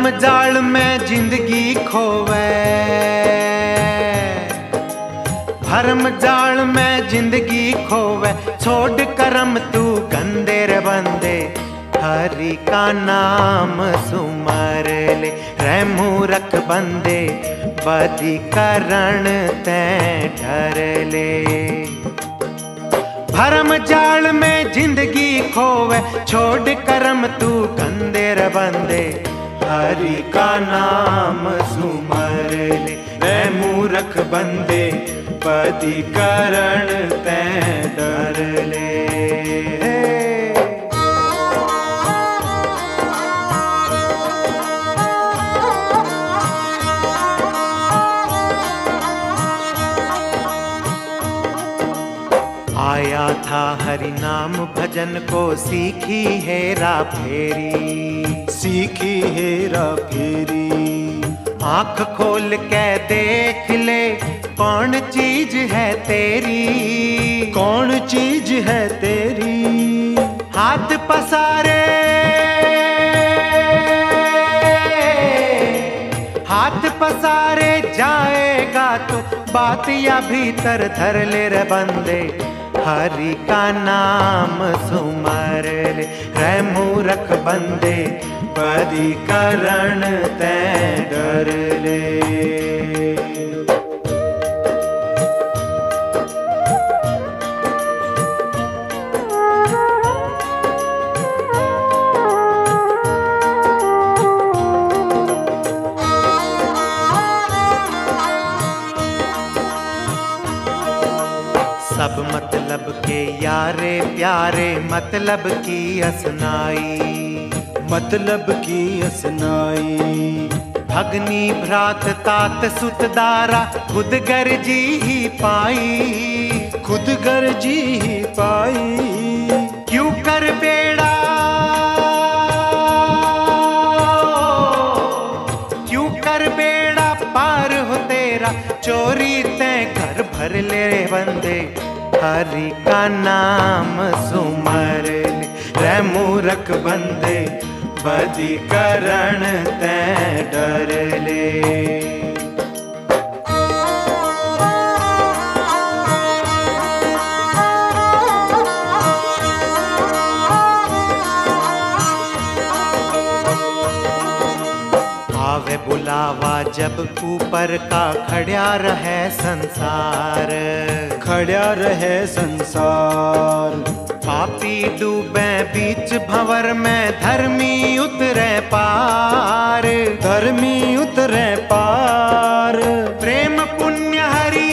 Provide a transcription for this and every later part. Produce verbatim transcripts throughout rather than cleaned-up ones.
भरम जाल में जिंदगी खोवे, भरम जाल में जिंदगी खोवे, छोड़ करम तू गंदे रे बंदे, हरि का नाम सुमर ले, रे मूरख बंदे बदी करण ते डर ले। भरम जाल में जिंदगी खोवे, छोड़ करम तू गंदे रे बंदे, हरि का नाम सुमर ले, रे मूरख बंदे बदी करण ते डर ले। आया था हरि नाम भजन को, सीखी हेरा फेरी, सीखी हेरा फेरी। आंख खोल के देख ले, कौन चीज है तेरी, कौन चीज है तेरी। हाथ पसारे, हाथ पसारे जाएगा तो बात या भीतर धर ले रे बंदे, हरि का नाम सुमर ले, रे मूरख बंदे बदी करण ते डर ले। सब मतलब के यारे प्यारे, मतलब की असनाई, मतलब की असनाई। भगनी भ्रात तात सुतदारा, खुद गर्जी ही पाई, खुद गर्जी ही पाई। क्यों कर बेड़ा, क्यों कर बेड़ा पार हो तेरा, चोरी ते घर भर ले रे बंदे, हरि का नाम सुमर ले, रे मूरख बंदे बदी करण ते डर ले। आवे बुलावा जब ऊपर का, खड़ा रहे संसार, खड़ा रहे संसार। पापी डूबे बीच भंवर में, धर्मी उतरे पार, धर्मी उतरे पार। प्रेम पुण्य हरि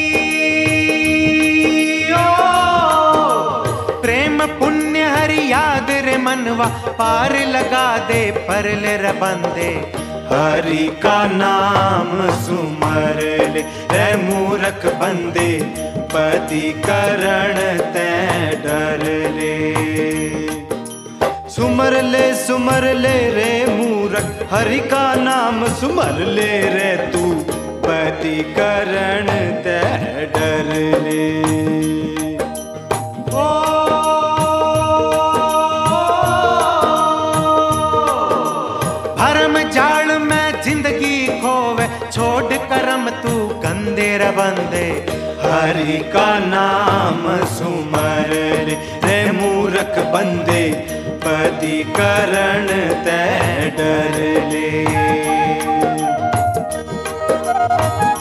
ओ, प्रेम पुण्य हरि याद रे मनवा, पार लगा दे पर ले रे बंदे, हरि का नाम सुमर ले, रे मूरख बंदे बदी करण ते डर ले। सुमर ले सुमर ले रे मूरख, हरि का नाम सुमर ले रे तू, बदी करण ते डर ले। ओ भरम जाल में जिंदगी खोवे, छोड़ करम तू गंदे रे बंदे, हरि का नाम सुमर ले, रे मूरख बंदे बदी करण ते डर ले।